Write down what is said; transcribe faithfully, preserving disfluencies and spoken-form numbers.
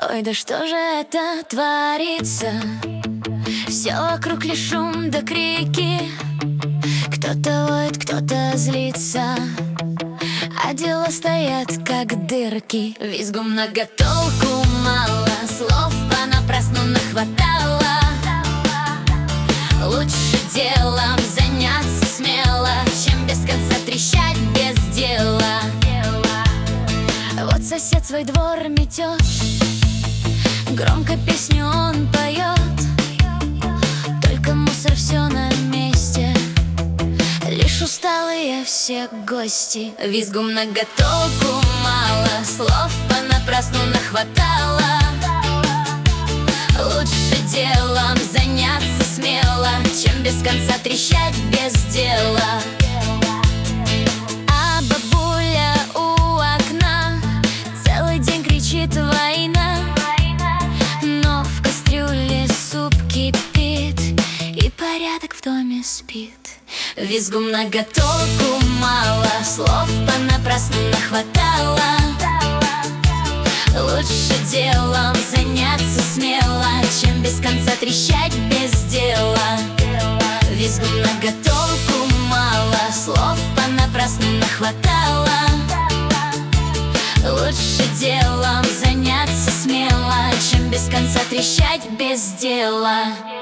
Ой, да что же это творится? Все вокруг лишь шум да крики. Кто-то воет, кто-то злится, а дела стоят как дырки. Визгу много, толку мало, слов понапрасну нахватала. Лучше делом заняться смело, чем без конца трещать без дела. Вот сосед свой двор метет, громко песню он поет. Только мусор все на месте, лишь усталые все гости. Визгу много, толку мало, слов понапрасну нахватала. Лучше делом заняться смело, чем без конца трещать без дела. А бабуля у окна целый день кричит: война. Но в кастрюле суп кипит, и порядок в доме спит. Визгу много, толку мало, слов понапрасну нахватала. Лучше делом заняться смело, чем без конца трещать без дела. Визгу много, толку мало, слов понапрасну нахватала. Лучше делом заняться смело, чем без конца трещать без дела.